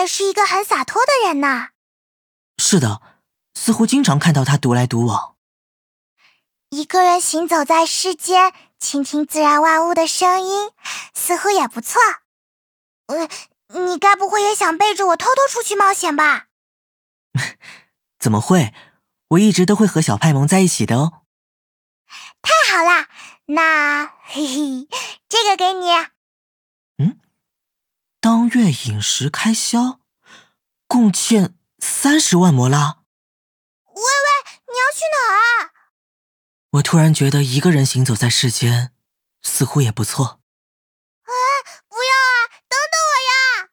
也是一个很洒脱的人呢。 是的，似乎经常看到他独来独往。 一个人行走在世间，倾听自然万物的声音，似乎也不错。你该不会也想背着我偷偷出去冒险吧？ 怎么会？我一直都会和小派蒙在一起的哦。 太好了，那嘿嘿，这个给你。 当月饮食开销共欠30万摩拉。 喂，你要去哪儿？ 我突然觉得一个人行走在世间，似乎也不错。